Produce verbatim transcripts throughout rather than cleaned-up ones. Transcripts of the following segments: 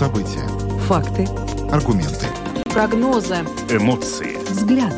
События. Факты. Аргументы. Прогнозы. Эмоции. Взгляды.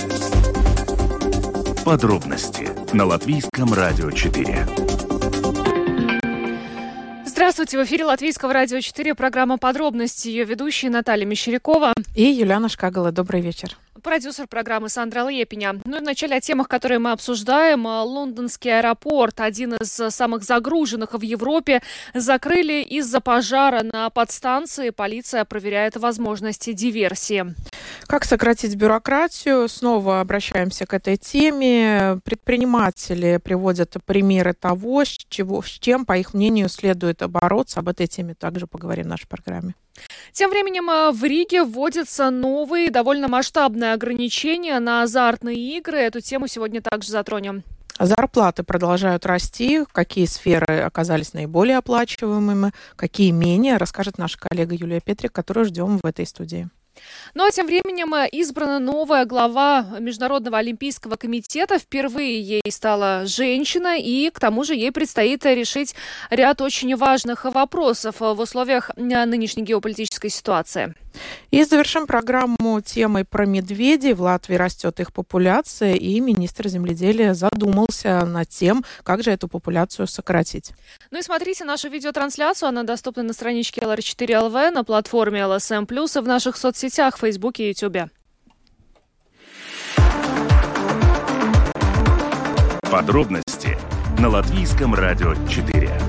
Подробности на Латвийском радио четыре. Здравствуйте, в эфире Латвийского радио четыре, программа «Подробности». Ее ведущие Наталья Мещерякова и Юлиана Шкагала. Добрый вечер. Продюсер программы Сандра Лепиня. Ну и вначале о темах, которые мы обсуждаем. Лондонский аэропорт, один из самых загруженных в Европе, закрыли из-за пожара на подстанции. Полиция проверяет возможности диверсии. Как сократить бюрократию? Снова обращаемся к этой теме. Предприниматели приводят примеры того, с, чего, с чем, по их мнению, следует бороться. Об этой теме также поговорим в нашей программе. Тем временем в Риге вводятся новые, довольно масштабные ограничения на азартные игры. Эту тему сегодня также затронем. Зарплаты продолжают расти. Какие сферы оказались наиболее оплачиваемыми, какие менее, расскажет наша коллега Юлия Петрик, которую ждем в этой студии. Ну а тем временем избрана новая глава Международного олимпийского комитета. Впервые ей стала женщина, и к тому же ей предстоит решить ряд очень важных вопросов в условиях нынешней геополитической ситуации. И завершим программу темой про медведей. В Латвии растет их популяция, и министр земледелия задумался над тем, как же эту популяцию сократить. Ну и смотрите нашу видеотрансляцию. Она доступна на страничке эл эр четыре эл ви, на платформе эл эс эм плюс и в наших соцсетях, в Фейсбуке и Ютубе. Подробности на Латвийском радио четыре.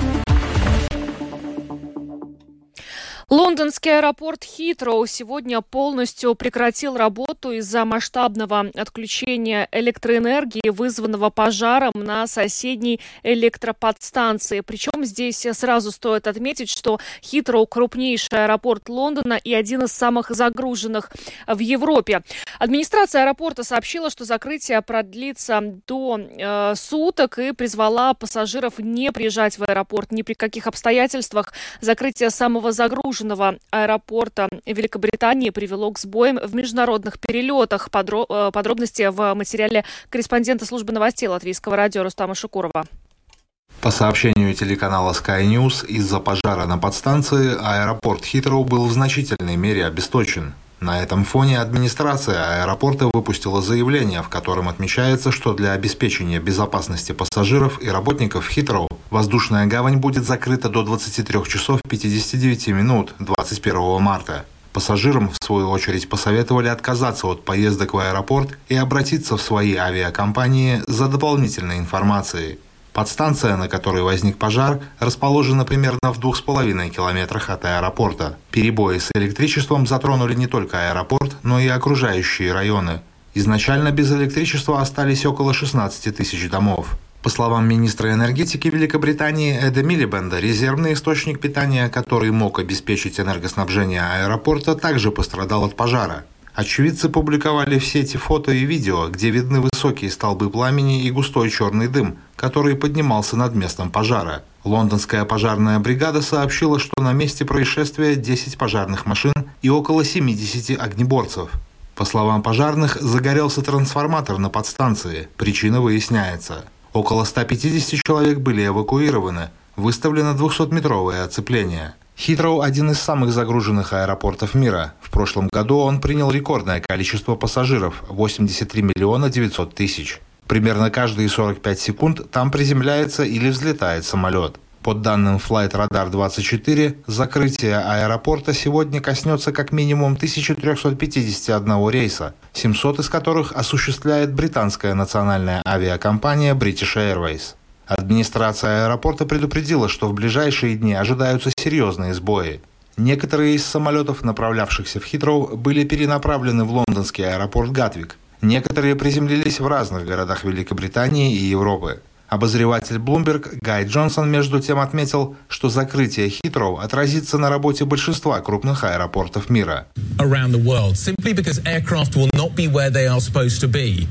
Лондонский аэропорт Хитроу сегодня полностью прекратил работу из-за масштабного отключения электроэнергии, вызванного пожаром на соседней электроподстанции. Причем здесь сразу стоит отметить, что Хитроу – крупнейший аэропорт Лондона и один из самых загруженных в Европе. Администрация аэропорта сообщила, что закрытие продлится до э, суток и призвала пассажиров не приезжать в аэропорт ни при каких обстоятельствах. Закрытие самого загруженного аэропорта Великобритании привело к сбоям в международных перелетах. Подро- подробности в материале корреспондента службы новостей Латвийского радио Рустама Шукурова. По сообщению телеканала Sky News, из-за пожара на подстанции аэропорт Хитроу был в значительной мере обесточен. На этом фоне администрация аэропорта выпустила заявление, в котором отмечается, что для обеспечения безопасности пассажиров и работников Хитроу воздушная гавань будет закрыта до двадцати трёх часов пятидесяти девяти минут двадцать первого марта. Пассажирам, в свою очередь, посоветовали отказаться от поездок в аэропорт и обратиться в свои авиакомпании за дополнительной информацией. Подстанция, на которой возник пожар, расположена примерно в двух с половиной километрах от аэропорта. Перебои с электричеством затронули не только аэропорт, но и окружающие районы. Изначально без электричества остались около шестнадцати тысяч домов. По словам министра энергетики Великобритании Эда Милибенда, резервный источник питания, который мог обеспечить энергоснабжение аэропорта, также пострадал от пожара. Очевидцы публиковали в сети фото и видео, где видны высокие столбы пламени и густой черный дым, который поднимался над местом пожара. Лондонская пожарная бригада сообщила, что на месте происшествия десять пожарных машин и около семидесяти огнеборцев. По словам пожарных, загорелся трансформатор на подстанции. Причина выясняется. Около ста пятидесяти человек были эвакуированы. Выставлено двухсотметровое оцепление. Хитроу – один из самых загруженных аэропортов мира. В прошлом году он принял рекордное количество пассажиров – восемьдесят три миллиона девятьсот тысяч. Примерно каждые сорок пять секунд там приземляется или взлетает самолет. По данным Flightradar двадцать четыре, закрытие аэропорта сегодня коснется как минимум тысячи трёхсот пятидесяти одного рейса, семьсот из которых осуществляет британская национальная авиакомпания British Airways. Администрация аэропорта предупредила, что в ближайшие дни ожидаются серьезные сбои. Некоторые из самолетов, направлявшихся в Хитроу, были перенаправлены в лондонский аэропорт Гатвик. Некоторые приземлились в разных городах Великобритании и Европы. Обозреватель Bloomberg Гай Джонсон между тем отметил, что закрытие Хитроу отразится на работе большинства крупных аэропортов мира.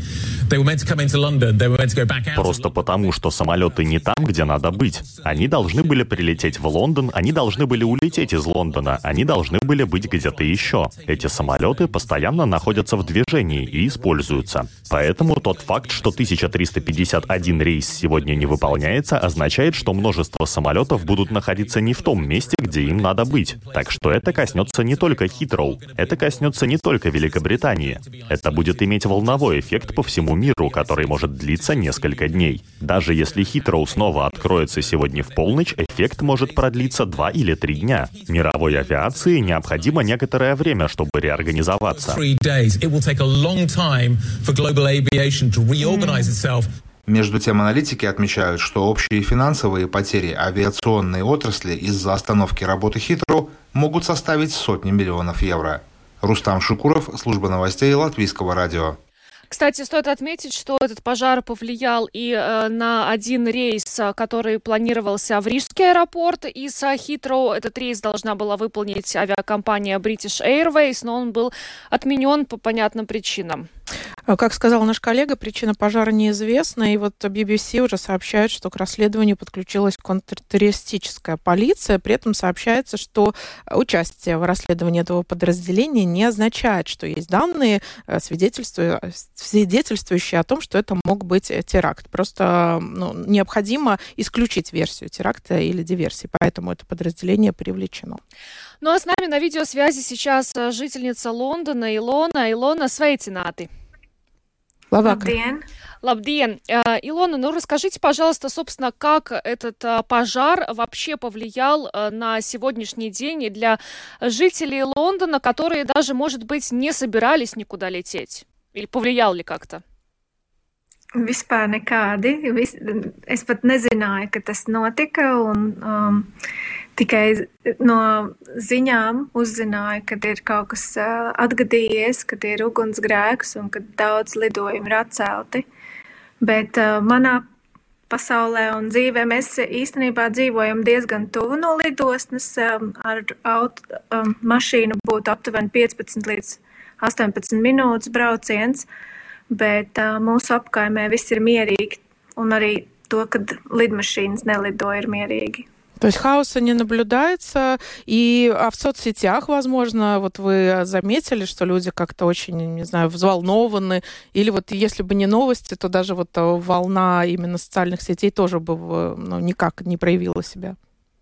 Просто потому, что самолеты не там, где надо быть. Они должны были прилететь в Лондон, они должны были улететь из Лондона, они должны были быть где-то еще. Эти самолеты постоянно находятся в движении и используются. Поэтому тот факт, что тысяча триста пятьдесят один рейс сегодня не выполняется, означает, что множество самолетов будут находиться не в том месте, где им надо быть. Так что это коснется не только Хитроу, это коснется не только Великобритании. Это будет иметь волновой эффект по всему миру, который может длиться несколько дней. Даже если Хитроу снова откроется сегодня в полночь, эффект может продлиться два или три дня. Мировой авиации необходимо некоторое время, чтобы реорганизоваться. Между тем, аналитики отмечают, что общие финансовые потери авиационной отрасли из-за остановки работы Хитроу могут составить сотни миллионов евро. Рустам Шукуров, служба новостей Латвийского радио. Кстати, стоит отметить, что этот пожар повлиял и э, на один рейс, который планировался в Рижский аэропорт из Хитроу. Этот рейс должна была выполнить авиакомпания British Airways, но он был отменен по понятным причинам. Как сказал наш коллега, причина пожара неизвестна, и вот би би си уже сообщает, что к расследованию подключилась контртеррористическая полиция. При этом сообщается, что участие в расследовании этого подразделения не означает, что есть данные, свидетельствующие о том, что это мог быть теракт. Просто ну, необходимо исключить версию теракта или диверсии, поэтому это подразделение привлечено. Ну а с нами на видеосвязи сейчас жительница Лондона Илона. Илона, sveicināti. Labvakar. Labdien. Илона, ну расскажите, пожалуйста, собственно, как этот пожар вообще повлиял на сегодняшний день и для жителей Лондона, которые даже, может быть, не собирались никуда лететь? Или повлиял ли как-то? Vispār nekādi. Vis, es pat nezināju, ka tas notika, un um, tikai no ziņām uzzināju, kad ir kaut kas uh, atgadījies, kad ir ugunsgrēks un kad daudz lidojumi ir atcelti. Bet uh, manā pasaulē un dzīvē mēs īstenībā dzīvojam diezgan tuvu no lidostnes. Um, ar auto, um, mašīnu būtu aptuveni piecpadsmit līdz astoņpadsmit minūtes brauciens. Bet uh, mūsu apkaimē viss ir mierīgi, un arī to, kad lidmašīnas nelido, ir mierīgi. То есть хаоса не наблюдается, и а в соцсетях, возможно, вот вы заметили, что люди как-то очень, не знаю, взволнованы, или вот если бы не новости, то даже вот волна именно социальных сетей тоже бы ну, никак не проявила себя.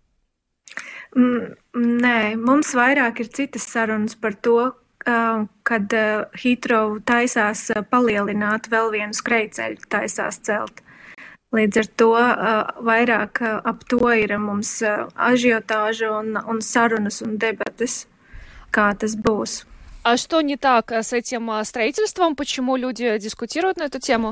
Mm, nē, mums vairāk ir citas sarunas par to, kad Heathrow taisās palielināt, vēl vienu skrejceļu taisās celt. Līdz ar to vairāk ap to ir mums ažiotāža un, un sarunas un debates, kā tas būs. А что не так с этим строительством? Почему люди дискутируют на эту тему?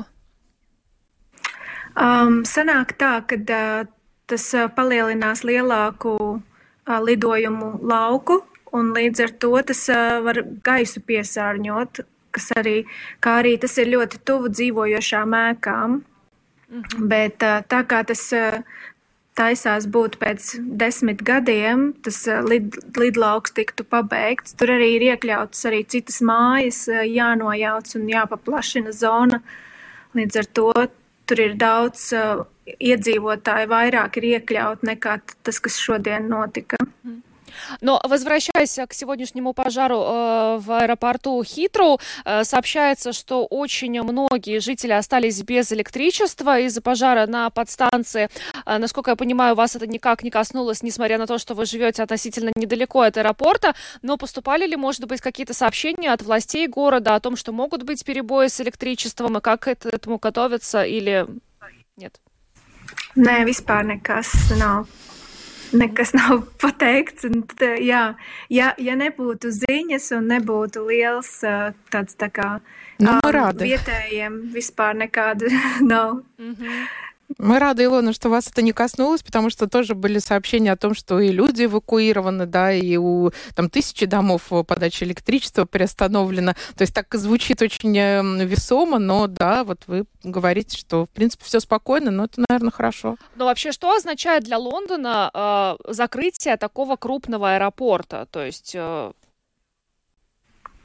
Um, sanāk tā, ka uh, tas uh, palielinās lielāku uh, lidojumu lauku, un līdz ar to tas uh, var gaisu piesārņot, kas arī, kā arī tas ir ļoti tuvu dzīvojošām ēkām. Mm-hmm. Bet uh, tā kā tas uh, taisās būt pēc desmit gadiem, tas uh, lid, lidlauks tiktu pabeigts. Tur arī ir iekļautas arī citas mājas, uh, jānojauc un jāpaplašina zona. Līdz ar to tur ir daudz uh, iedzīvotāju, vairāk ir iekļaut nekā tas, kas šodien notika. Mm. Но возвращаясь к сегодняшнему пожару э, в аэропорту Хитроу, э, сообщается, что очень многие жители остались без электричества из-за пожара на подстанции. Э, насколько я понимаю, вас это никак не коснулось, несмотря на то, что вы живете относительно недалеко от аэропорта. Но поступали ли, может быть, какие-то сообщения от властей города о том, что могут быть перебои с электричеством, и как к этому готовиться, или нет? Nē, vispār nekas nav. Nekas nav pateikts, un tad, jā, ja, ja nebūtu ziņas un nebūtu liels tāds tā kā nu, um, vietējiem vispār nekāda nav. Mm-hmm. Мы рады, Илона, что вас это не коснулось, потому что тоже были сообщения о том, что и люди эвакуированы, да, и у там тысячи домов подачи электричества приостановлена. То есть так звучит очень весомо, но да, вот вы говорите, что в принципе все спокойно, но это, наверное, хорошо. Но вообще, что означает для Лондона э, закрытие такого крупного аэропорта? То есть... Э...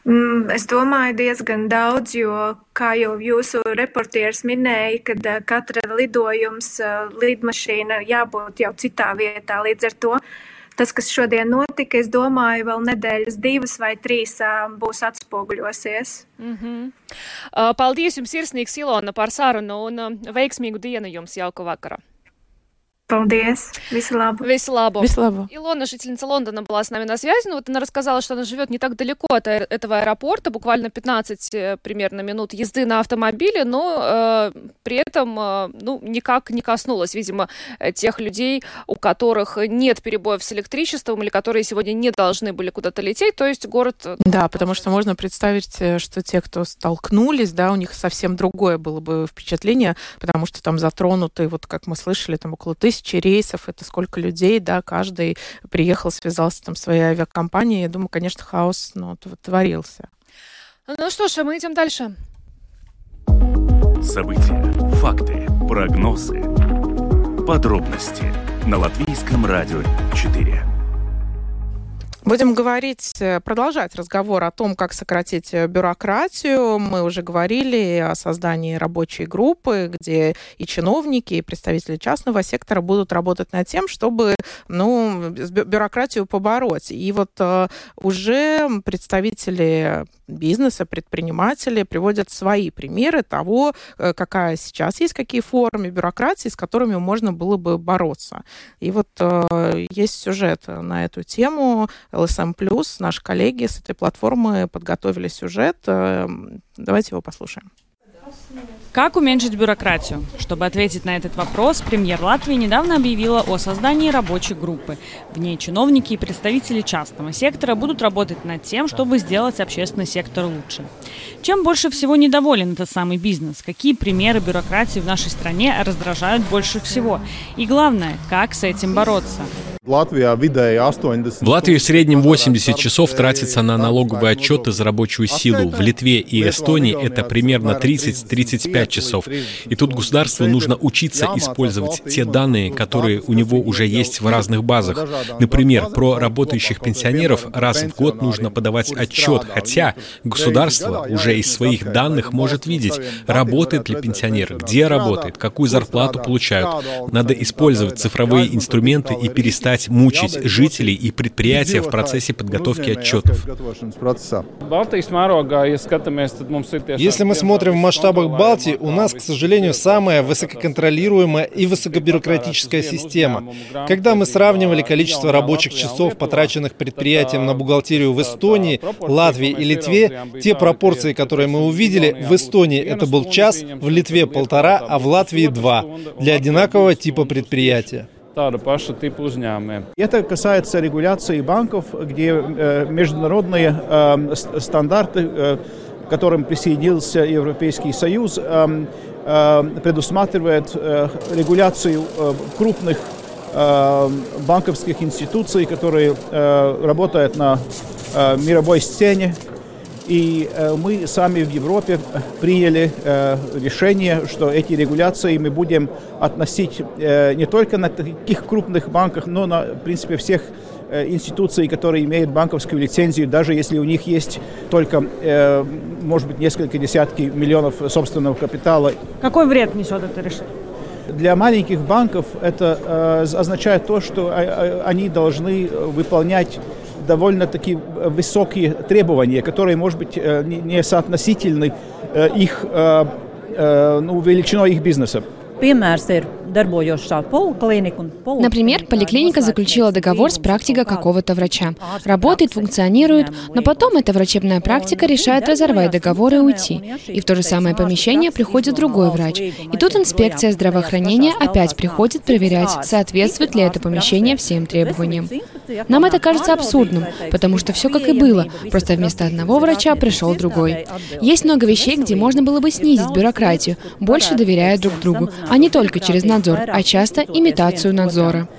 Es domāju diezgan daudz, jo, kā jau jūsu reportieris minēja, kad katra lidojums, lidmašīna jābūt jau citā vietā. Līdz ar to tas, kas šodien notika, es domāju, vēl nedēļas divas vai trīs būs atspoguļosies. Mm-hmm. Paldies jums sirsnīgs, Ilona, par sarunu un veiksmīgu dienu jums, jauka vakara. Paldies. Visu лабу. Visu лабу. Visu лабу. Илона, жительница Лондона, была с нами на связи. Ну, вот она рассказала, что она живет не так далеко от этого аэропорта, буквально пятнадцать примерно минут езды на автомобиле, но э, при этом э, ну, никак не коснулась, видимо, тех людей, у которых нет перебоев с электричеством или которые сегодня не должны были куда-то лететь. То есть город... Да, потому что можно представить, что те, кто столкнулись, да, у них совсем другое было бы впечатление, потому что там затронуты, вот как мы слышали, там около тысячи рейсов, это сколько людей, да, каждый приехал, связался там с своей авиакомпанией. Я думаю, конечно, хаос, ну, творился. Ну что ж, мы идем дальше. События, факты, прогнозы, подробности на Латвийском радио четыре. Будем говорить, продолжать разговор о том, как сократить бюрократию. Мы уже говорили о создании рабочей группы, где и чиновники, и представители частного сектора будут работать над тем, чтобы, ну, бюрократию побороть. И вот uh, уже представители бизнеса, предприниматели приводят свои примеры того, какая сейчас есть, какие формы бюрократии, с которыми можно было бы бороться. И вот uh, есть сюжет на эту тему. эл эс эм плюс, наши коллеги с этой платформы подготовили сюжет. Давайте его послушаем. Как уменьшить бюрократию? Чтобы ответить на этот вопрос, премьер Латвии недавно объявила о создании рабочей группы. В ней чиновники и представители частного сектора будут работать над тем, чтобы сделать общественный сектор лучше. Чем больше всего недоволен этот самый бизнес? Какие примеры бюрократии в нашей стране раздражают больше всего? И главное, как с этим бороться? В Латвии в среднем восемьдесят часов тратится на налоговые отчеты за рабочую силу. В Литве и Эстонии это примерно тридцать-тридцать пять часов. И тут государству нужно учиться использовать те данные, которые у него уже есть в разных базах. Например, про работающих пенсионеров раз в год нужно подавать отчет, хотя государство уже из своих данных может видеть, работает ли пенсионер, где работает, какую зарплату получают. Надо использовать цифровые инструменты и перестать мучить жителей и предприятия в процессе подготовки отчетов. Если мы смотрим в масштабах Балтии, у нас, к сожалению, самая высококонтролируемая и высокобюрократическая система. Когда мы сравнивали количество рабочих часов, потраченных предприятием на бухгалтерию в Эстонии, Латвии и Литве, те пропорции, которые мы увидели, в Эстонии это был час, в Литве полтора, а в Латвии два, для одинакового типа предприятия. Это касается регуляции банков, где э, международные э, стандарты, э, к которым присоединился Европейский Союз, э, э, предусматривает э, регуляцию э, крупных э, банковских институций, которые э, работают на э, мировой сцене. И э, мы сами в Европе приняли э, решение, что эти регуляции мы будем относить э, не только на таких крупных банках, но на, в принципе, всех э, институций, которые имеют банковскую лицензию, даже если у них есть только, э, может быть, несколько десятки миллионов собственного капитала. Какой вред несет это решение? Для маленьких банков это э, означает то, что э, они должны выполнять довольно-таки высокие требования, которые, может быть, не соотносительны их ну, величиной их бизнеса. Например, поликлиника заключила договор с практикой какого-то врача. Работает, функционирует, но потом эта врачебная практика решает разорвать договор и уйти. И в то же самое помещение приходит другой врач. И тут инспекция здравоохранения опять приходит проверять, соответствует ли это помещение всем требованиям. Нам это кажется абсурдным, потому что все как и было, просто вместо одного врача пришел другой. Есть много вещей, где можно было бы снизить бюрократию, больше доверяя друг другу, а не только через надзор, а часто имитацию надзора.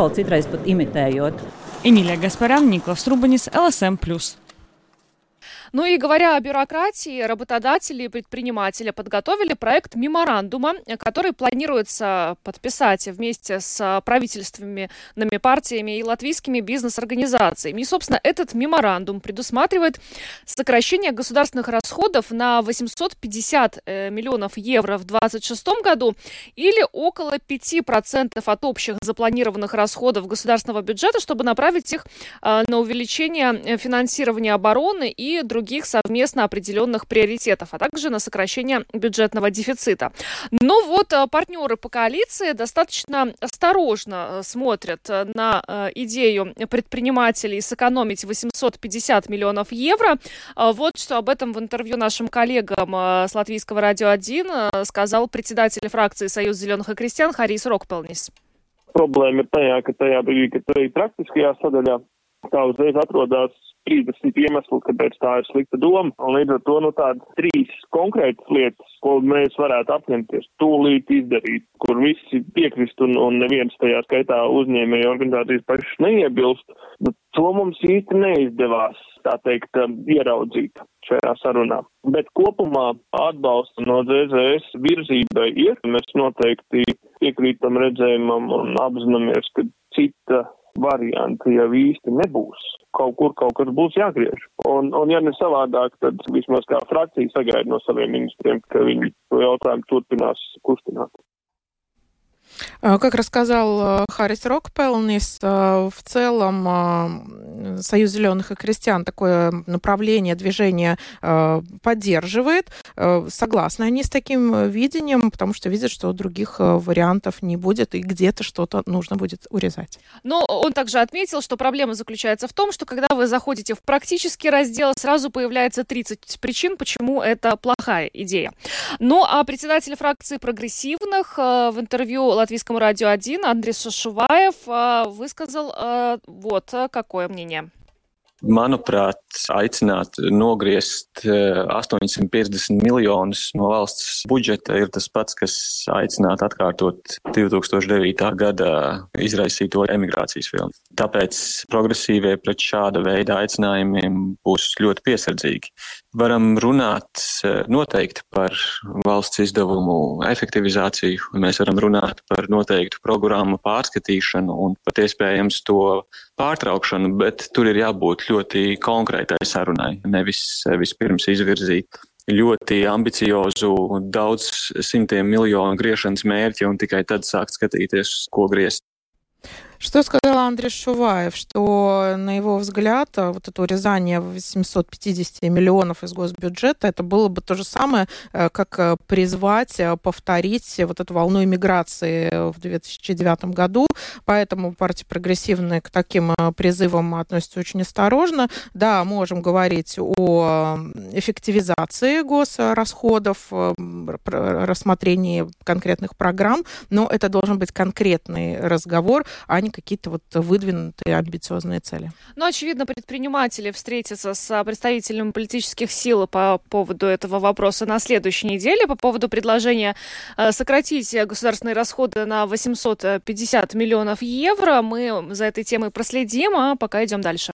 Эмилия Гаспарян, Николас Рубанис, эл эс эм плюс. Ну и говоря о бюрократии, работодатели и предприниматели подготовили проект меморандума, который планируется подписать вместе с правительственными партиями и латвийскими бизнес-организациями. И, собственно, этот меморандум предусматривает сокращение государственных расходов на восемьсот пятьдесят миллионов евро в двадцать шестом году или около пяти процентов от общих запланированных расходов государственного бюджета, чтобы направить их на увеличение финансирования обороны и других совместно определенных приоритетов, а также на сокращение бюджетного дефицита. Но вот партнеры по коалиции достаточно осторожно смотрят на идею предпринимателей сэкономить восемьсот пятьдесят миллионов евро. Вот что об этом в интервью нашим коллегам с Латвийского радио один сказал председатель фракции Союз зеленых и крестьян Харис Rokpelnis. Problēma ir tajā, ka tajā brīdī, kad tu ej praktiskajā sadaļā, tā uzreiz atrodās trīsdesmit iemesli, kāpēc tā ir slikta doma. Un līdz ar to, nu, tādas trīs konkrētas lietas, ko mēs varētu apņemties tūlīt izdarīt, kur visi piekrist un, un neviens tajā skaitā uzņēmēju organizācijas pašas neiebilst, bet to mums īsti neizdevās, tā teikt, ieraudzīt šajā sarunā. Bet kopumā atbalsta no D Z S virzībai ir. Mēs noteikti piekrītam redzējumam un apzināmies, ka cita varianti jau īsti nebūs. Kaut kur kaut kas būs jāgriež. Un, un ja ne savādāk, tad vismaz kā frakcija sagaida no saviem ministriem, ka viņi to jautājumu turpinās kustināt. Как рассказал Харис Рокпелнис, в целом Союз зеленых и крестьян такое направление, движение поддерживает. Согласны они с таким видением, потому что видят, что других вариантов не будет, и где-то что-то нужно будет урезать. Но он также отметил, что проблема заключается в том, что когда вы заходите в практический раздел, сразу появляется тридцать причин, почему это плохая идея. Ну, а председатель фракции прогрессивных в интервью Латвийскому радио один Андрис Шуваев высказал вот какое мнение. Manuprāt, aicināt nogriezt astoņsimt piecdesmit miljonus no valsts budžeta ir tas pats, kas aicināt atkārtot divi tūkstoši devītā gada izraisīto emigrācijas vilni. Tāpēc progresīvie pret šāda veida aicinājumiem būs ļoti piesardzīgi. Varam runāt noteikti par valsts izdevumu efektivizāciju, un mēs varam runāt par noteiktu programmu pārskatīšanu un pat iespējams to pārtraukšanu, bet tur ir jābūt ļoti konkrētai sarunai, nevis vispirms izvirzīt ļoti ambiciozu daudz simtiem miljonu griešanas mērķi un tikai tad sākt skatīties, ko griezt. Что сказал Андрей Шуваев, что, на его взгляд, вот это урезание восемьсот пятьдесят миллионов из госбюджета, это было бы то же самое, как призвать, повторить вот эту волну иммиграции в две тысячи девятом году. Поэтому партия прогрессивная к таким призывам относится очень осторожно. Да, можем говорить о эффективизации госрасходов, рассмотрении конкретных программ, но это должен быть конкретный разговор, а не какие-то вот выдвинутые амбициозные цели. Ну, очевидно, предприниматели встретятся с представителями политических сил по поводу этого вопроса на следующей неделе, по поводу предложения сократить государственные расходы на восемьсот пятьдесят миллионов евро. Мы за этой темой проследим, а пока идем дальше.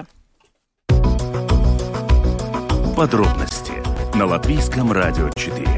Подробности на Латвийском радио четыре.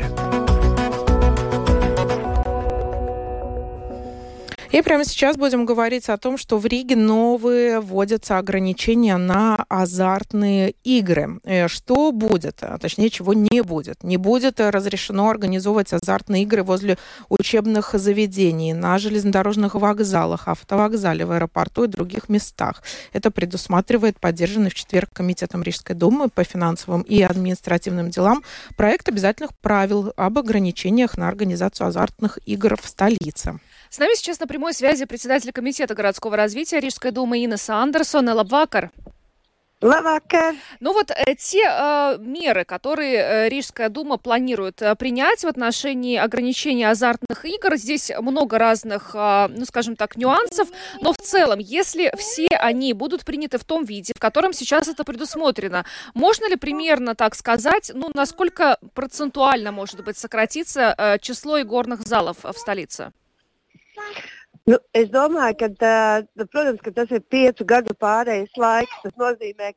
И прямо сейчас будем говорить о том, что в Риге новые вводятся ограничения на азартные игры. Что будет, а точнее, чего не будет? Не будет разрешено организовывать азартные игры возле учебных заведений, на железнодорожных вокзалах, автовокзале, в аэропорту и других местах. Это предусматривает поддержанный в четверг Комитетом Рижской думы по финансовым и административным делам проект обязательных правил об ограничениях на организацию азартных игр в столице. С нами сейчас на прямой связи председатель Комитета городского развития Рижской думы Инесса Андерсон. Лабвакар. Лабвакар. Ну вот э, те э, меры, которые э, Рижская дума планирует э, принять в отношении ограничения азартных игр, здесь много разных, э, ну скажем так, нюансов, но в целом, если все они будут приняты в том виде, в котором сейчас это предусмотрено, можно ли примерно так сказать, ну насколько процентуально, может быть, сократиться э, число игорных залов в столице? Nu, es domāju, ka, protams, ka tas ir piecu gadu pārējais laiks. Tas nozīmē, ka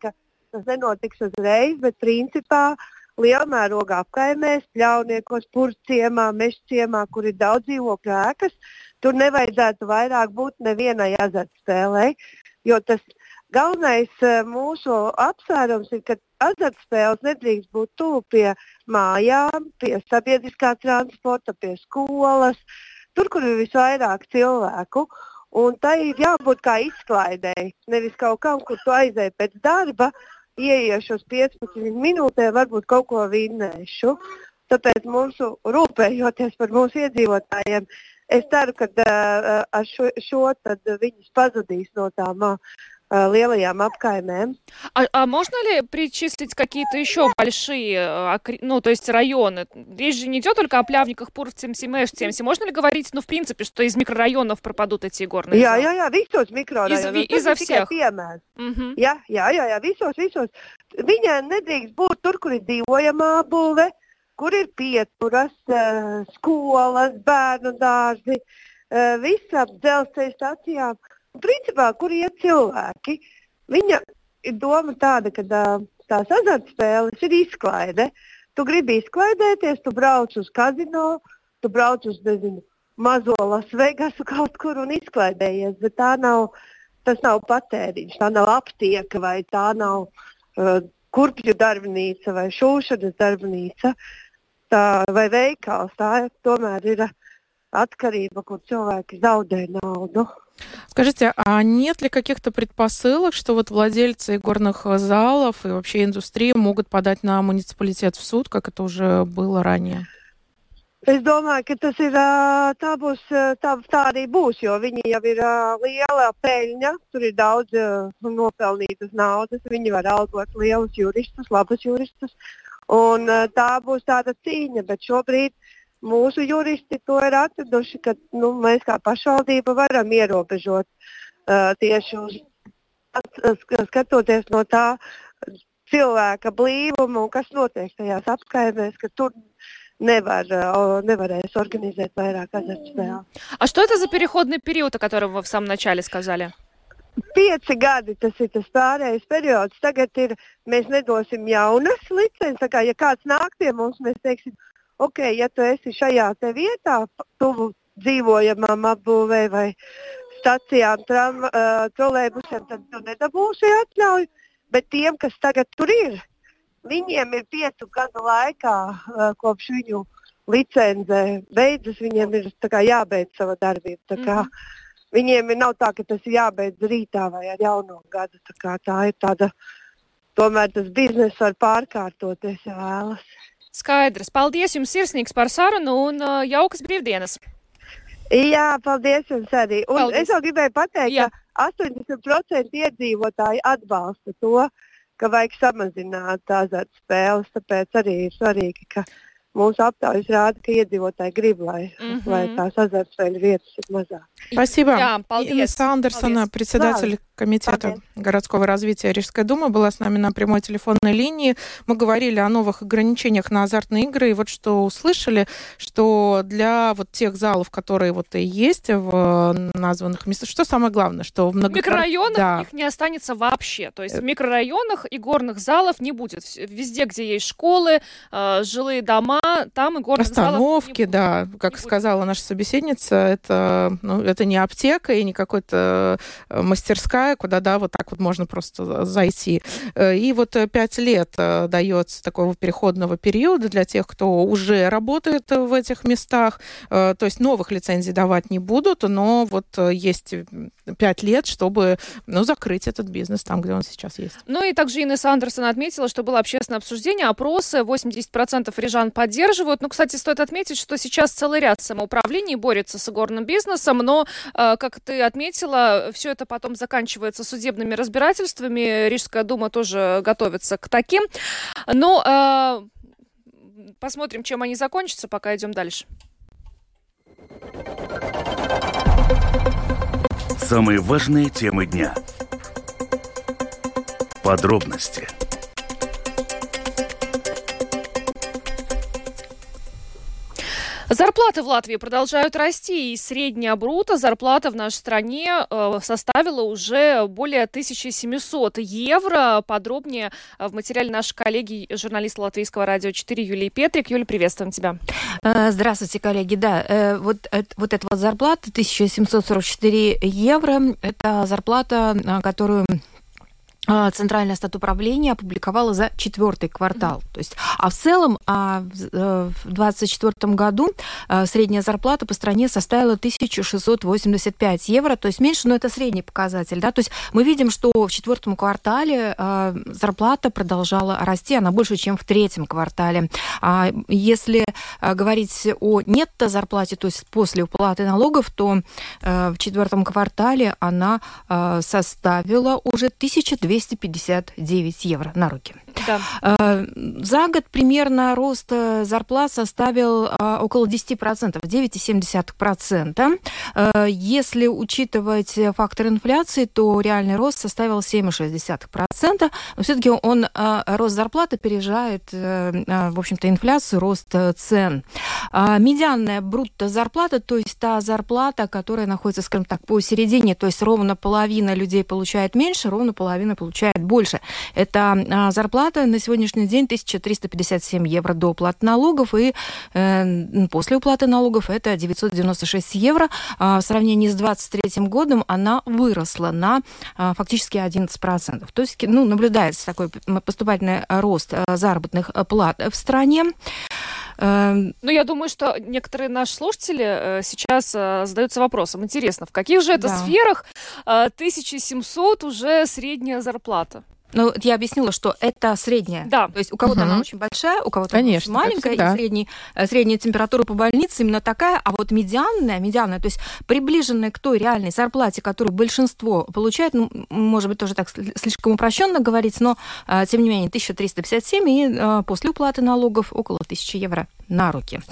tas nenotiks uzreiz, bet principā liela mēroga apkaimēs, Pļauniekos, Purciemā, Mežciemā, kur ir daudz dzīvokļu ēkas, tur nevajadzētu vairāk būt nevienai azartspēlei, jo tas galvenais mūsu apsvērums ir, ka azartspēles nedrīkst būt tuvu pie mājām, pie sabiedriskā transporta, pie skolas, tur, kur ir visvairāk cilvēku. Un tai ir jābūt kā izklaidēji, nevis kaut kam, kur tu aizēji pēc darba, ieiešu uz piecpadsmit minūtēm, varbūt kaut ko vinnēšu. Tāpēc mūsu rūpējoties par mūsu iedzīvotājiem, es ceru, ka uh, ar šo, šo tad viņus pazudīs no tām uh, лелаям обкаймем. А, а можно ли причислить какие-то еще большие, ну, то есть районы? Речь же не идет только о Pļavnikах, Purvciems, Mežciems. Можно ли говорить, ну, в принципе, что из микрорайонов пропадут эти горные jā, залы? Jā, jā, visos mikrorajonos. Из, изо всех? Mm-hmm. Jā, jā, jā, jā, visos, visos. Viņai nedrīkst būt tur, kur ir dzīvojamā būve, kur ir pieturas, skolas, bērnu dārzi, viss ap dzelzceļa stacijām. Principā, kur iet cilvēki, viņa ir doma tāda, ka tās azartspēles ir izklaide. Tu gribi izklaidēties, tu brauc uz kazino, tu brauc uz, nezinu, mazo Las Vegasu kaut kur un izklaidējies, bet tā nav, tas nav patēriņš, tā nav aptieka vai tā nav uh, kurpju darbnīca vai šūšanas darbnīca tā, vai veikals. Tā tomēr ir atkarība, kur cilvēki zaudē naudu. Скажите, а нет ли каких-то предпосылок, что вот владельцы горных залов и вообще индустрия могут подать на муниципалитет в суд, как это уже было ранее? Es domāju, ka tas ir, tā, būs, tā, tā arī būs, jo viņi jau ir liela peļņa, tur ir daudz nopelnītas naudas, viņi var algot lielus juristus, labus juristus, un tā būs tāda cīņa, bet šobrīd mūsu juristi to ir atraduši, ka nu, mēs kā pašvaldība varam ierobežot uh, tieši uz, skatoties no tā cilvēka blīvuma un kas notiek tajās apskaimēs, ka tur nevar, uh, nevarēs organizēt vairāk azartspēles. А что это за переходный период, о котором вы в самом начале сказали? Pieci gadi tas ir tas pārējais periods. Tagad ir, mēs nedosim jaunas licences, tā kā ja kāds nāk pie mums, mēs teiksim, ok, ja tu esi šajā te vietā, tuvu dzīvojamām apbūvē vai stacijām, tram, uh, trolejbusiem, tad tu nedabūsi atļauju, bet tiem, kas tagad tur ir, viņiem ir piecu gadu laikā, uh, kopš viņu licence beidzas, viņiem ir tā kā jābeidz sava darbība. Tā kā mm-hmm. viņiem ir nav tā, ka tas ir jābeidz rītā vai ar jauno gadu. Tā kā tā ir tāda, tomēr tas biznes var pārkārtoties, ja vēlas. Skaidrs. Paldies jums sirsnīgs par sarunu un uh, jaukas brīvdienas. Jā, paldies jums arī. Un paldies. Es vēl gribēju pateikt, Jā. ka astoņdesmit procenti iedzīvotāji atbalsta to, ka vajag samazināt azartspēles, tāpēc arī ir svarīgi, ka mūsu aptaujas рада, ka iedzīvotāji grib, lai, mm-hmm. lai tās азартspēļu вietas ir mazāk. Спасибо. Jā, Инесса Андерсона, председатель комитета городского развития Рижской думы, была с нами на прямой телефонной линии. Мы говорили о новых ограничениях на азартные игры, и вот что услышали, что для вот тех залов, которые вот и есть в названных местах, что самое главное, что в много... микрорайонах да. их не останется вообще. То есть в микрорайонах и горных залов не будет. Везде, где есть школы, жилые дома, там и горных остановки, залов да, как сказала наша собеседница, это, ну, это не аптека и не какая-то мастерская, куда, да, вот так вот можно просто зайти. И вот пять лет дается такого переходного периода для тех, кто уже работает в этих местах. То есть новых лицензий давать не будут, но вот есть пять лет, чтобы, ну, закрыть этот бизнес там, где он сейчас есть. Ну и также Инесса Андерсон отметила, что было общественное обсуждение, опросы, восемьдесят процентов рижан поддерживают. Ну, кстати, стоит отметить, что сейчас целый ряд самоуправлений борется с игорным бизнесом, но, как ты отметила, все это потом заканчивается судебными разбирательствами. Рижская дума тоже готовится к таким. Но посмотрим, чем они закончатся, пока идем дальше. Самые важные темы дня. Подробности. Зарплаты в Латвии продолжают расти, и средняя бруто зарплата в нашей стране э, составила уже более тысяча семьсот евро. Подробнее в материале нашей коллеги, журналиста Латвийского радио четыре Юлии Петрик. Юля, приветствуем тебя. Здравствуйте, коллеги. Да, вот, вот эта вот зарплата тысяча семьсот сорок четыре евро, это зарплата, которую Центральное статуправление опубликовало за четвертый квартал. Mm-hmm. То есть, а в целом а в двадцать четвёртом году а, средняя зарплата по стране составила тысяча шестьсот восемьдесят пять евро, то есть меньше, но это средний показатель. Да? То есть мы видим, что в четвертом квартале а, зарплата продолжала расти, она больше, чем в третьем квартале. А если а, говорить о нетто-зарплате, то есть после уплаты налогов, то а, в четвертом квартале она а, составила уже тысяча двести пятьдесят девять евро на руки. Да. За год примерно рост зарплат составил около десять процентов, девять целых семь десятых процента. Если учитывать фактор инфляции, то реальный рост составил семь целых шесть десятых процента. Но все-таки он, рост зарплаты опережает, в общем-то, инфляцию, рост цен. Медианная брутто-зарплата, то есть та зарплата, которая находится, скажем так, посередине, то есть ровно половина людей получает меньше, ровно половина получает больше. Это зарплата на сегодняшний день тысяча триста пятьдесят семь евро до уплаты налогов, и э, после уплаты налогов это девятьсот девяносто шесть евро. А в сравнении с двадцать третьим годом она выросла на а, фактически одиннадцать процентов. То есть, ну, наблюдается такой поступательный рост заработных плат в стране. Ну, я думаю, что некоторые наши слушатели сейчас задаются вопросом. Интересно, в каких же это да. сферах тысяча семьсот уже средняя зарплата? Ну, я объяснила, что это средняя. Да. То есть у кого-то угу. она очень большая, у кого-то Конечно, очень маленькая, и средний, средняя температура по больнице именно такая, а вот медианная, медианная, то есть приближенная к той реальной зарплате, которую большинство получает, ну, может быть, тоже так слишком упрощенно говорить, но, тем не менее, тысяча триста пятьдесят семь, и после уплаты налогов около тысячи евро на руки.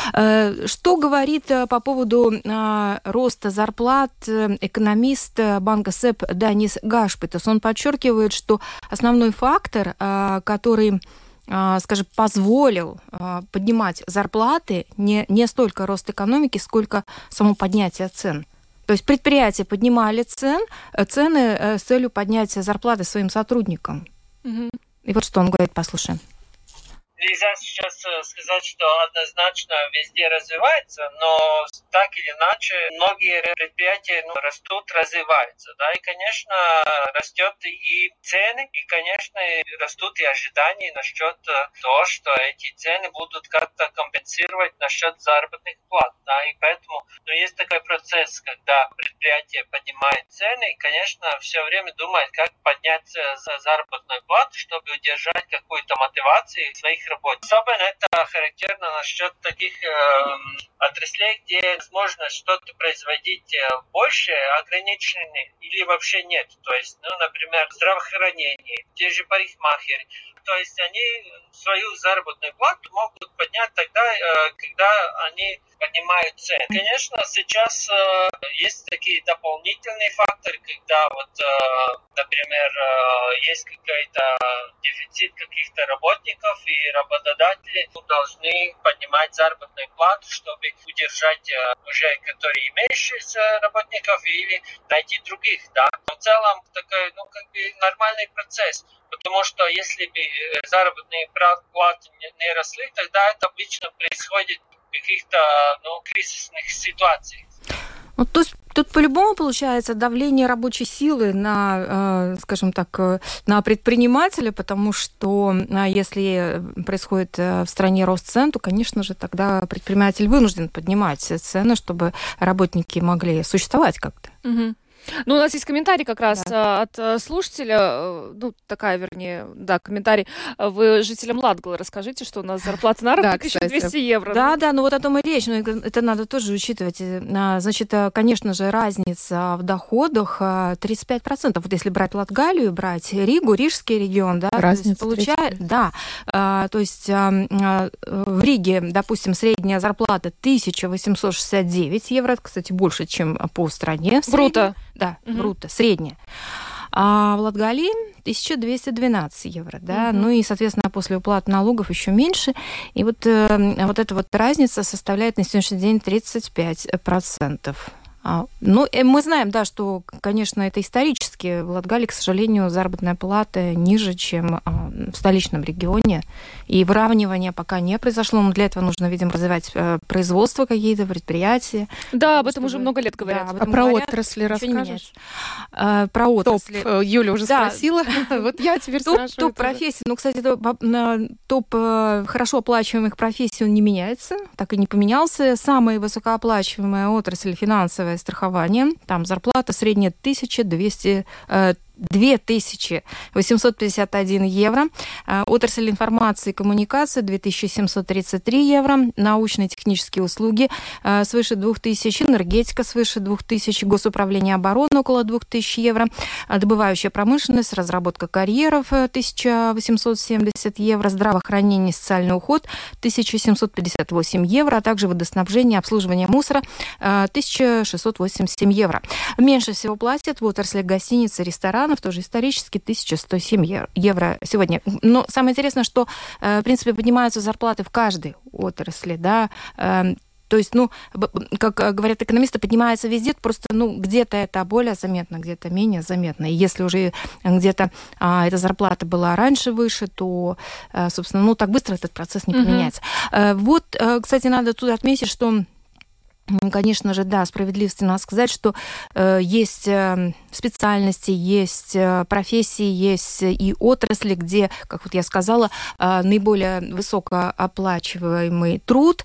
Что говорит по поводу роста зарплат экономист банка СЭП Данис Гашпитас? Он подчеркивает, что основной фактор, который, скажем, позволил поднимать зарплаты, не, не столько рост экономики, сколько само поднятие цен. То есть предприятия поднимали цен, цены с целью поднятия зарплаты своим сотрудникам. Mm-hmm. И вот что он говорит, послушаем. Нельзя сейчас сказать, что однозначно везде развивается, но так или иначе многие предприятия ну, растут, развиваются. Да? И, конечно, растет и цены, и, конечно, растут и ожидания насчет того, что эти цены будут как-то компенсировать насчет заработных плат. Да? И поэтому ну, есть такой процесс, когда предприятие поднимает цены, и, конечно, все время думает, как поднять заработную плату, чтобы удержать какую-то мотивацию своих работников. Особенно это характерно насчет таких э, отраслей, где возможно что-то производить больше, ограничены или вообще нет. То есть, ну, например, здравоохранение, те же парикмахеры. То есть они свою заработную плату могут поднять тогда, когда они поднимают цены. Конечно, сейчас э, есть такие дополнительные факторы, когда вот, э, например, э, есть какой-то дефицит каких-то работников, и работодатели должны поднимать заработную плату, чтобы удержать э, уже которые имеющиеся работников или найти других, да. В целом такой, ну, как бы нормальный процесс. Потому что если бы заработные платы не росли, тогда это обычно происходит в каких-то ну, кризисных ситуациях. Ну, то есть тут по-любому получается давление рабочей силы на, скажем так, на предпринимателя, потому что если происходит в стране рост цен, то, конечно же, тогда предприниматель вынужден поднимать цены, чтобы работники могли существовать как-то. Угу. Ну, у нас есть комментарий как раз да. от слушателя, ну, такая, вернее, да, комментарий. Вы жителям Латгалы расскажите, что у нас зарплата на руки тысяча двести евро. Да, да, ну вот о том и речь, но это надо тоже учитывать. Значит, конечно же, разница в доходах тридцать пять процентов. Вот если брать Латгалию, брать Ригу, Рижский регион, да, разница получает, да, то есть в Риге, допустим, средняя зарплата тысяча восемьсот шестьдесят девять евро, это, кстати, больше, чем по стране. Бруто. Да, угу. Бруто, средняя. А в Латгалии тысяча двести двенадцать евро, да, mm-hmm. ну и, соответственно, после уплаты налогов еще меньше. И вот, э, вот эта вот разница составляет на сегодняшний день тридцать пять процентов. А, ну, мы знаем, да, что, конечно, это исторически. В Латгалии, к сожалению, заработная плата ниже, чем а, в столичном регионе. И выравнивание пока не произошло. Но для этого нужно, видимо, развивать а, производство какие-то, предприятия. Да, об этом чтобы... уже много лет говорят. Да, а про говорят, отрасли расскажешь? А, про отрасли. Топ. Юля уже да. спросила. Вот я теперь спрашиваю. Топ профессий. Ну, кстати, топ хорошо оплачиваемых профессий он не меняется. Так и не поменялся. Самая высокооплачиваемая отрасль финансовая страхование. Там зарплата средняя тысяча двести, две тысячи восемьсот пятьдесят один евро. Отрасль информации и коммуникации две тысячи семьсот тридцать три евро. Научные и технические услуги свыше две тысячи. Энергетика свыше две тысячи. Госуправление обороны около две тысячи евро. Добывающая промышленность, разработка карьеров тысяча восемьсот семьдесят евро. Здравоохранение и социальный уход тысяча семьсот пятьдесят восемь евро. А также водоснабжение и обслуживание мусора тысяча шестьсот восемьдесят семь евро. Меньше всего платят в отрасли гостиницы и ресторанов, тоже исторически тысяча сто семь евро сегодня. Но самое интересное, что, в принципе, поднимаются зарплаты в каждой отрасли, да, то есть, ну, как говорят экономисты, поднимается везде, просто, ну, где-то это более заметно, где-то менее заметно. И если уже где-то а, эта зарплата была раньше выше, то, а, собственно, ну, так быстро этот процесс не поменяется. Mm-hmm. Вот, кстати, надо тут отметить, что конечно же, да, справедливости надо сказать, что э, есть э, специальности, есть э, профессии, есть и отрасли, где, как вот я сказала, э, наиболее высокооплачиваемый труд.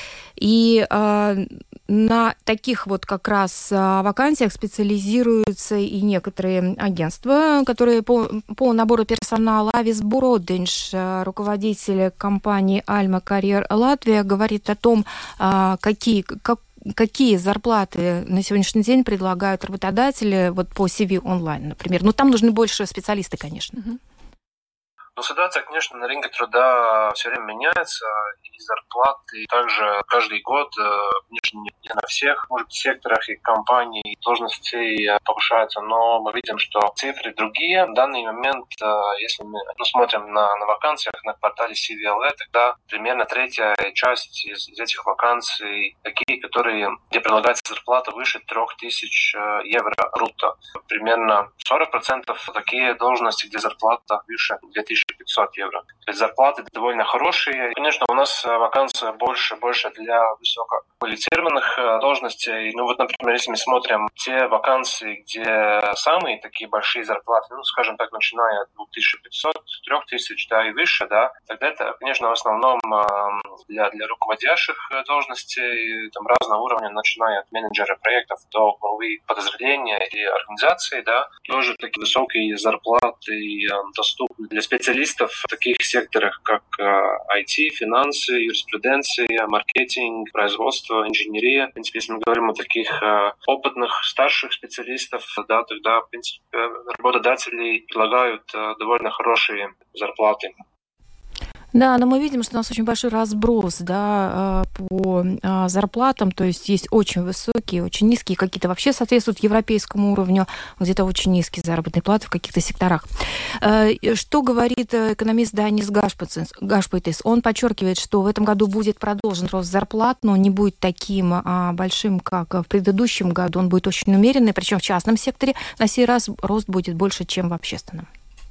И э, на таких вот как раз вакансиях специализируются и некоторые агентства, которые по, по набору персонала. Авис Буродинш, руководитель компании Альма Карьер Латвия, говорит о том, э, какие, как, какие зарплаты на сегодняшний день предлагают работодатели вот по си ви онлайн, например. Ну, там нужны больше специалисты, конечно. Mm-hmm. Ну, ситуация, конечно, на рынке труда все время меняется, и зарплаты также каждый год, конечно, не на всех, может быть, секторах и компаний должностей повышаются, но мы видим, что цифры другие. В данный момент, если мы ну, смотрим на, на вакансиях на портале си ви эл и, тогда примерно третья часть из, из этих вакансий такие, которые, где предлагается зарплата выше трех тысяч евро брутто. Примерно сорок процентов такие должности, где зарплата выше две тысячи пятьсот евро. То есть зарплаты довольно хорошие. Конечно, у нас вакансия больше, больше для высококвалифицированных должностей. Ну вот, например, если мы смотрим те вакансии, где самые такие большие зарплаты, ну, скажем так, начиная от две тысячи пятисот, три тысячи, да, и выше, да, тогда это, конечно, в основном для, для руководящих должностей, там, разного уровня, начиная от менеджера проектов до главы подразделения или организации, да, тоже такие высокие зарплаты доступны для специалистов в таких секторах, как ай ти, финансы, юриспруденция, маркетинг, производство, инженерия. В принципе, если мы говорим о таких опытных, старших специалистов, да, тогда, в принципе, работодатели предлагают довольно хорошие зарплаты. Да, но мы видим, что у нас очень большой разброс, да, по зарплатам, то есть есть очень высокие, очень низкие, какие-то вообще соответствуют европейскому уровню, где-то очень низкие заработные платы в каких-то секторах. Что говорит экономист Данис Гашпайтис? Он подчеркивает, что в этом году будет продолжен рост зарплат, но не будет таким большим, как в предыдущем году, он будет очень умеренный, причем в частном секторе на сей раз рост будет больше, чем в общественном.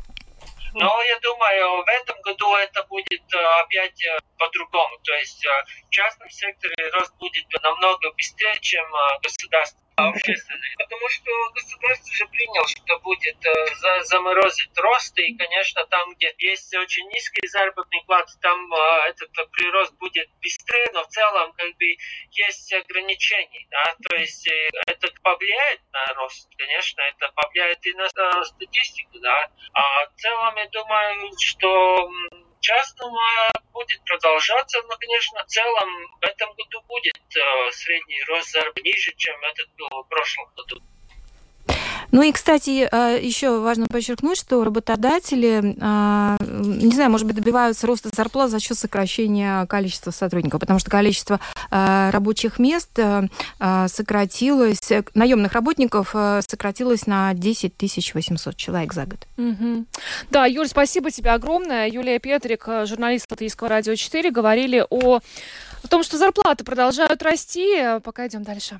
Но я думаю, в этом году это будет опять по-другому. То есть в частном секторе рост будет намного быстрее, чем государственный, общественный. Потому что государство уже приняло, что будет заморозить рост. И, конечно, там, где есть очень низкие заработные платы, там этот прирост будет быстрее, но в целом как бы есть ограничения. Да? То есть это повлияет на рост, конечно, это повлияет и на статистику. Да? А в целом я думаю, что частному будет продолжаться, но, конечно, в целом в этом году будет э, средний рост заработка ниже, чем этот был в прошлом году. Ну и, кстати, еще важно подчеркнуть, что работодатели, не знаю, может быть, добиваются роста зарплат за счет сокращения количества сотрудников, потому что количество рабочих мест сократилось, наемных работников сократилось на десять тысяч восемьсот человек за год. Угу. Да, Юль, спасибо тебе огромное. Юлия Петрик, журналист Латвийского радио четыре, говорили о, о том, что зарплаты продолжают расти. Пока идем дальше.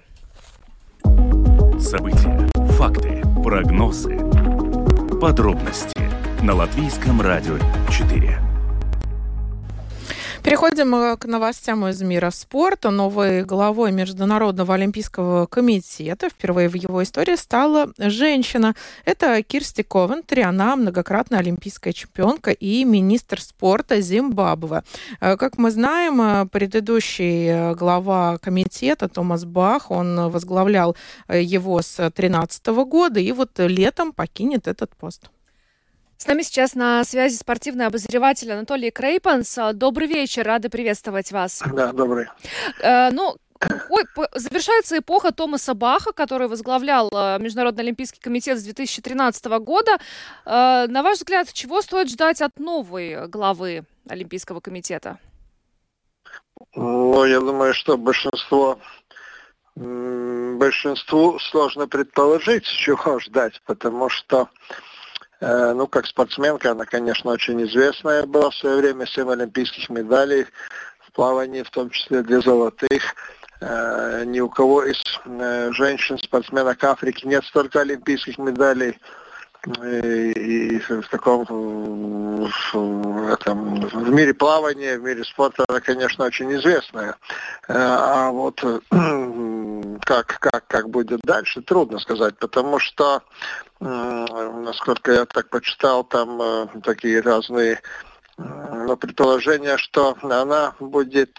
События, факты, прогнозы, подробности на Латвийском радио четыре. Переходим к новостям из мира спорта. Новой главой Международного олимпийского комитета впервые в его истории стала женщина. Это Кирсти Ковентри. Она многократная олимпийская чемпионка и министр спорта Зимбабве. Как мы знаем, предыдущий глава комитета Томас Бах, он возглавлял его с две тысячи тринадцатого года и вот летом покинет этот пост. С нами сейчас на связи спортивный обозреватель Анатолий Крейпанс. Добрый вечер, рады приветствовать вас. Да, добрый. Э, ну, завершается эпоха Томаса Баха, который возглавлял Международный олимпийский комитет с две тысячи тринадцатого года. Э, на ваш взгляд, чего стоит ждать от новой главы Олимпийского комитета? Ну, я думаю, что большинство, большинству сложно предположить, чего ждать, потому что ну, как спортсменка, она, конечно, очень известная была в свое время, семь олимпийских медалей в плавании, в том числе две золотых. Ни у кого из женщин-спортсменок Африки нет столько олимпийских медалей. И в таком в, этом, в мире плавания, в мире спорта она, конечно, очень известная. А вот как, как, как будет дальше, трудно сказать, потому что, насколько я так почитал, там такие разные ну, предположения, что она будет,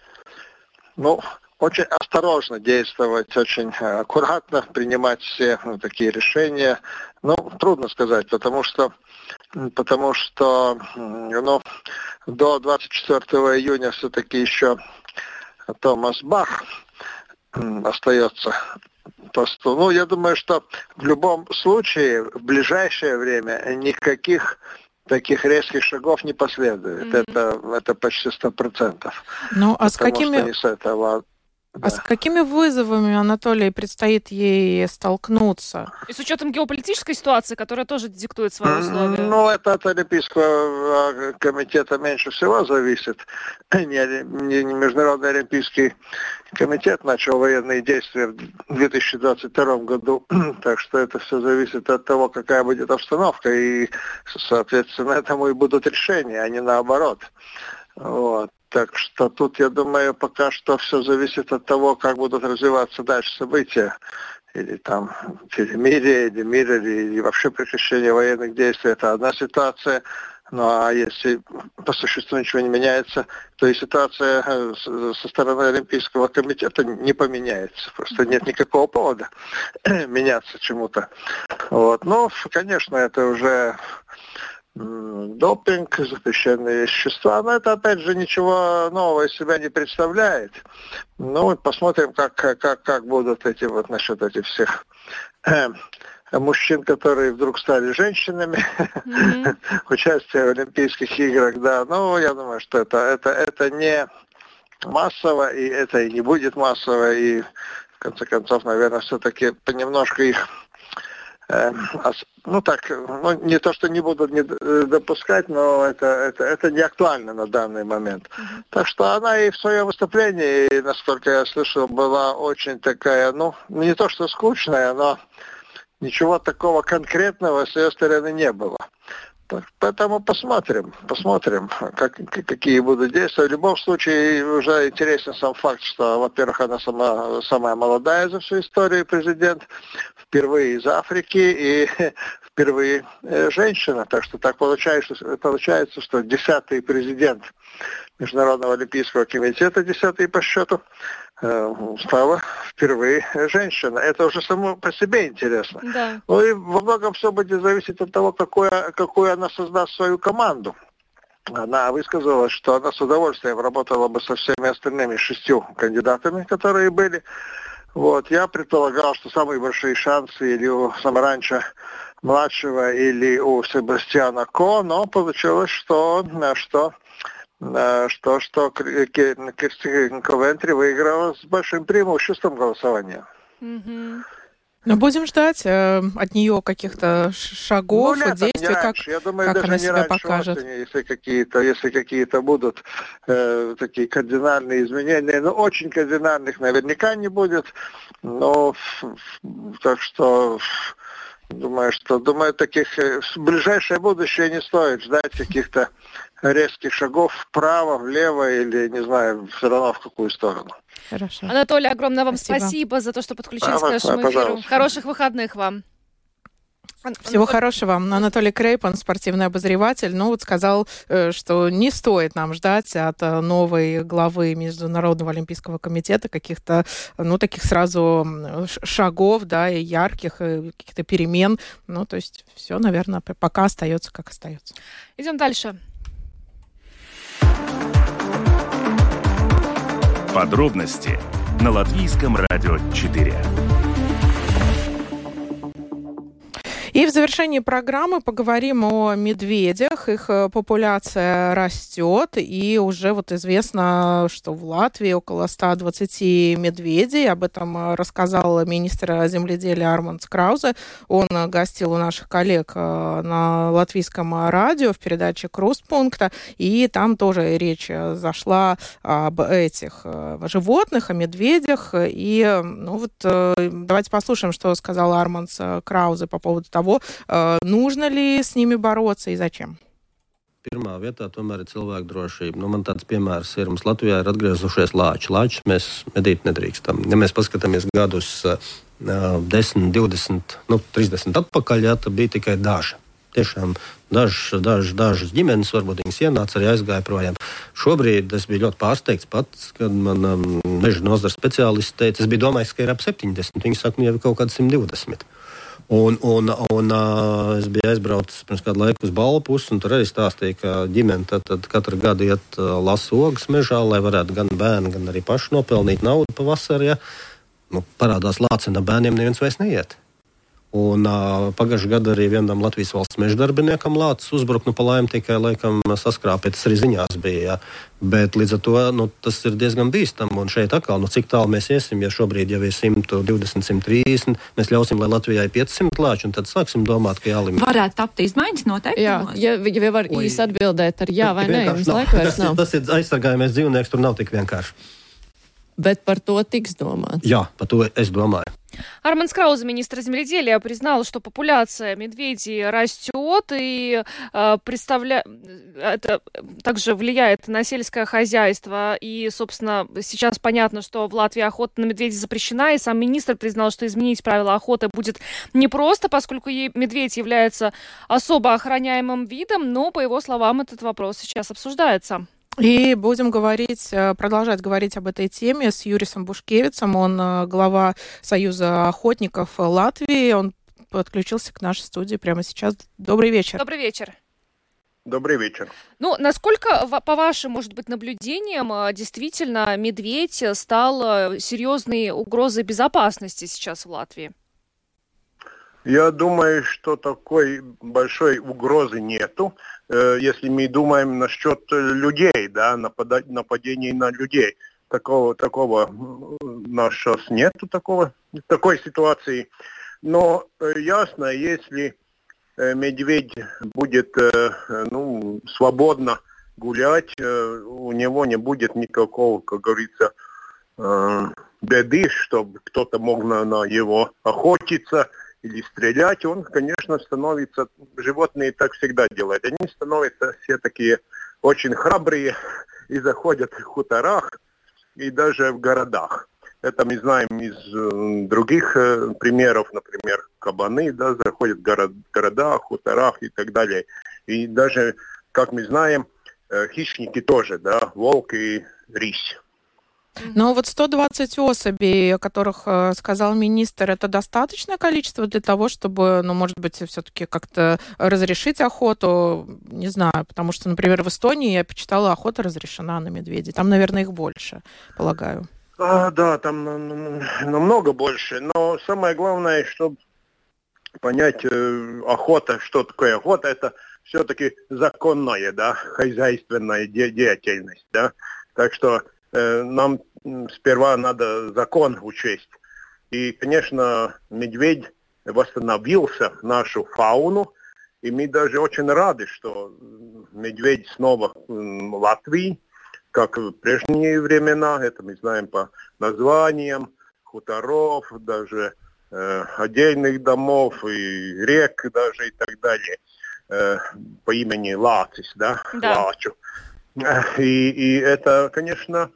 ну, очень осторожно действовать, очень аккуратно принимать все ну, такие решения. Ну, трудно сказать, потому что, потому что ну, до двадцать четвёртого июня все-таки еще Томас Бах остается посту. Ну, я думаю, что в любом случае в ближайшее время никаких таких резких шагов не последует. Mm-hmm. Это, это почти сто процентов. Ну, а с Потому какими... что не с этого... А да. с какими вызовами, Анатолий, предстоит ей столкнуться? И с учетом геополитической ситуации, которая тоже диктует свои условия. Ну, это от Олимпийского комитета меньше всего зависит. Не, не, не Международный олимпийский комитет начал военные действия в две тысячи двадцать втором году. Так что это все зависит от того, какая будет обстановка. И, соответственно, этому и будут решения, а не наоборот. Вот. Так что тут, я думаю, пока что все зависит от того, как будут развиваться дальше события. Или там перемирие, или мир, или, или вообще прекращение военных действий. Это одна ситуация. Ну а если по существу ничего не меняется, то и ситуация со стороны Олимпийского комитета не поменяется. Просто нет никакого повода меняться чему-то. Вот. Ну, конечно, это уже... допинг, запрещенные вещества, но это, опять же, ничего нового из себя не представляет. Ну, посмотрим, как, как, как будут эти вот насчет этих всех э, мужчин, которые вдруг стали женщинами, mm-hmm. участие в Олимпийских играх, да. Ну, я думаю, что это, это, это не массово, и это и не будет массово, и, в конце концов, наверное, все-таки понемножку их ну так, ну, не то, что не будут не допускать, но это, это, это не актуально на данный момент. Uh-huh. Так что она и в своем выступлении, и, насколько я слышал, была очень такая, ну, не то, что скучная, но ничего такого конкретного с ее стороны не было. Так, поэтому посмотрим, посмотрим, как, какие будут действия. В любом случае, уже интересен сам факт, что, во-первых, она сама, самая молодая за всю историю президент, впервые из Африки и впервые женщина. Так что так получается, получается, что десятый президент Международного олимпийского комитета, десятый по счету, стала впервые женщина. Это уже само по себе интересно. Да. Ну и во многом все будет зависеть от того, какую, какую она создаст свою команду. Она высказалась, что она с удовольствием работала бы со всеми остальными шестью кандидатами, которые были Вот, я предполагал, что самые большие шансы или у Самаранча младшего, или у Себастьяна Ко, но получилось, что, что, что, что Кирстин Ковентри выиграла с большим преимуществом голосования. Mm-hmm. Но будем ждать э, от нее каких-то шагов, ну, действий, как, Я думаю, как она себя покажет. Осени, если какие-то, если какие-то будут э, такие кардинальные изменения, но очень кардинальных наверняка не будет. Но так что думаю, что думаю, таких в ближайшее будущее не стоит ждать каких-то резких шагов вправо, влево или, не знаю, все равно в какую сторону. Хорошо. Анатолий, огромное вам спасибо, спасибо за то, что подключились а, к нашему эфиру. Пожалуйста. Хороших выходных вам. Всего Анатолий... хорошего. Анатолий Крейпан, спортивный обозреватель, ну вот сказал, что не стоит нам ждать от новой главы Международного олимпийского комитета каких-то, ну, таких сразу шагов, да, и ярких, и каких-то перемен. Ну, то есть все, наверное, пока остается, как остается. Идем дальше. Подробности на Латвийском радио четыре. И в завершении программы поговорим о медведях. Их популяция растет, и уже вот известно, что в Латвии около ста двадцати медведей. Об этом рассказал министр земледелия Армандс Краузе. Он гостил у наших коллег на латвийском радио в передаче «Крустпункта», и там тоже речь зашла об этих животных, о медведях. И ну вот давайте послушаем, что сказал Армандс Краузе по поводу того, нужно ли с ними бороться и зачем. Pirmā vietā tomēr ir cilvēku drošība. Nu, man tāds piemērs ir, mums Latvijā ir atgriezušies lāči. Lāčus mēs medīt nedrīkstam. Ja mēs paskatāmies gadus uh, desmit, divdesmit, nu, trīsdesmit atpakaļ, jā, tad bija tikai daži. Tiešām dažas, dažas, dažas ģimenes, varbūt viņas ienāca, arī aizgāja projām. Šobrīd es biju ļoti pārsteigts pats, kad man um, meža nozara speciālisti teica, es biju domājis, ka ir ap septiņdesmit. Viņi saka, nu jau ir kaut kāds simt divdesmit. Un, un, un uh, es biju aizbraucis pirms kādu laiku uz Balvu pusi, un tur arī stāstīja, ka ģimene tad, tad katru gadu iet uh, lasa ogas mežā, lai varētu gan bērni, gan arī paši nopelnīt naudu pavasarī. Ja? Nu, parādās lācina bērniem, neviens vairs neiet. Un uh, pagājušajā gadā arī vienam Latvijas valsts meža darbiniekam lācis uzbrukt, nu pa laimi tikai laikam saskrāpēt, tas arī ziņās bija, jā. Bet līdz ar to, nu, tas ir diezgan bīstam, un šeit atkal, nu, cik tālu mēs iesim, ja šobrīd jau ir simt divdesmit, simt trīsdesmit, mēs ļausim, lai Latvijā ir piecsimt lāči, un tad sāksim domāt, ka jālimit. Varētu tapt izmaiņas noteikti? Jā, ja, ja var īsti atbildēt ar jā vai nē, jums laika vairs nav. Tas ir aizsargājamies dzīvnieks, tur nav tik vienkārši. Bet par то tiks domāt. Jā, par to es domāju. Армандс Краузе, министр земледелия, признал, что популяция медведей растет и э, представля... это также влияет на сельское хозяйство. И, собственно, сейчас понятно, что в Латвии охота на медведей запрещена, и сам министр признал, что изменить правила охоты будет непросто, поскольку медведь является особо охраняемым видом, но, по его словам, этот вопрос сейчас обсуждается. И будем говорить, продолжать говорить об этой теме с Юрисом Бушкевицем. Он глава Союза охотников Латвии. Он подключился к нашей студии прямо сейчас. Добрый вечер. Добрый вечер. Добрый вечер. Ну, насколько, по вашим, может быть, наблюдениям, действительно медведь стал серьезной угрозой безопасности сейчас в Латвии? Я думаю, что такой большой угрозы нету, если мы думаем насчет людей, да, нападать, нападений на людей. Такого, такого на сейчас нету такого, такой ситуации. Но ясно, если медведь будет, ну, свободно гулять, у него не будет никакого, как говорится, беды, чтобы кто-то мог на, на его охотиться или стрелять, он, конечно, становится, животные так всегда делают, они становятся все такие очень храбрые и заходят в хуторах и даже в городах. Это мы знаем из э, других э, примеров, например, кабаны, да, заходят в город, города, хуторах и так далее. И даже, как мы знаем, э, хищники тоже, да, волк и рысь. Но вот сто двадцать особей, о которых э, сказал министр, это достаточное количество для того, чтобы, ну, может быть, все-таки как-то разрешить охоту? Не знаю, потому что, например, в Эстонии, я почитала, охота разрешена на медведей. Там, наверное, их больше, полагаю. А, да, там намного больше. Но самое главное, чтобы понять э, охота, что такое охота, это все-таки законная, да, хозяйственная де- деятельность, да. Так что э, нам сперва надо закон учесть. И, конечно, медведь восстановился, нашу фауну, и мы даже очень рады, что медведь снова в Латвии, как в прежние времена, это мы знаем по названиям хуторов, даже э, отдельных домов и рек даже и так далее, э, по имени Лацис, да, да. Лачу. И, и это, конечно,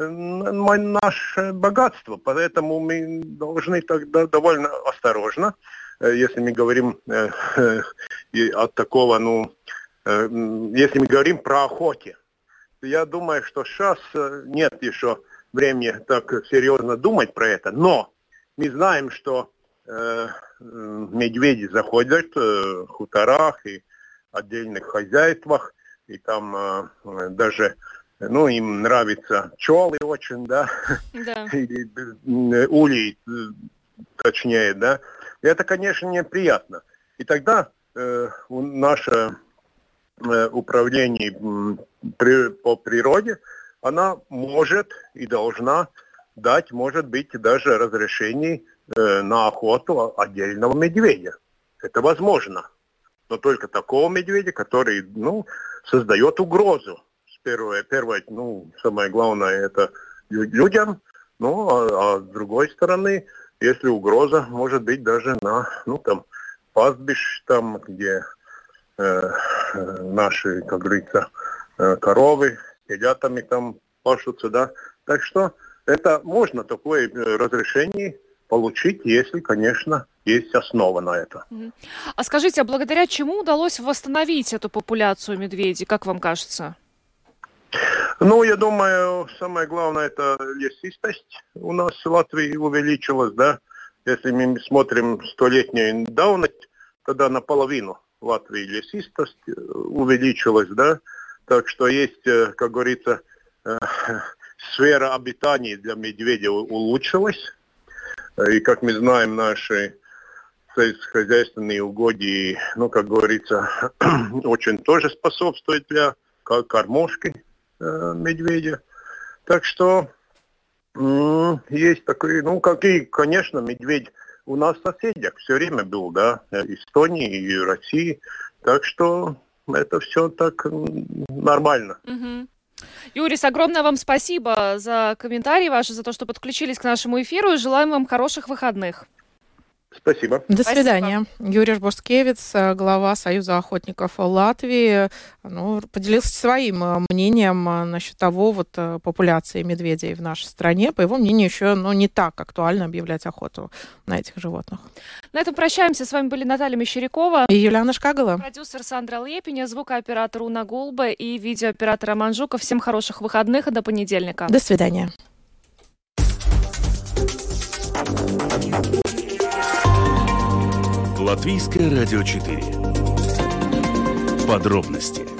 наше богатство, поэтому мы должны тогда довольно осторожно, если мы говорим э, э, от такого, ну, э, если мы говорим про охоте. Я думаю, что сейчас нет еще времени так серьезно думать про это, но мы знаем, что э, медведи заходят в хуторах и отдельных хозяйствах, и там э, даже, ну, им нравятся пчелы очень, да, да. или улей, точнее, да. И это, конечно, неприятно. И тогда э, наше э, управление при, по природе, она может и должна дать, может быть, даже разрешение э, на охоту отдельного медведя. Это возможно. Но только такого медведя, который, ну, создает угрозу. Первое, первое, ну, самое главное, это людям, ну, а, а с другой стороны, если угроза может быть даже на, ну, там, пастбищ, там, где э, наши, как говорится, э, коровы с телятами там пашутся, да. Так что это можно такое разрешение получить, если, конечно, есть основа на это. А скажите, а благодаря чему удалось восстановить эту популяцию медведей, как вам кажется? Ну, я думаю, самое главное, это лесистость у нас в Латвии увеличилась, да. Если мы смотрим столетнюю давность, тогда наполовину в Латвии лесистость увеличилась, да. Так что есть, как говорится, сфера обитания для медведя улучшилась. И, как мы знаем, наши сельскохозяйственные угодья, ну, как говорится, очень тоже способствуют для кормежки медведя. Так что м- есть такой, ну, как и, конечно, медведь у нас в соседях все время был, да, Эстонии и России. Так что это все так нормально. Угу. Юрис, огромное вам спасибо за комментарии ваши, за то, что подключились к нашему эфиру, и желаем вам хороших выходных. Спасибо. До Спасибо. свидания. Юрий Борскевец, глава Союза охотников Латвии, ну, поделился своим мнением насчет того, вот, популяции медведей в нашей стране. По его мнению, еще, ну, не так актуально объявлять охоту на этих животных. На этом прощаемся. С вами были Наталья Мещерякова и Юлиана Шкагала. Продюсер Сандра Лепиня, звукооператор Уна Гулба и видеооператор Роман Жуков. Всем хороших выходных и до понедельника. До свидания. Латвийское радио четыре. Подробности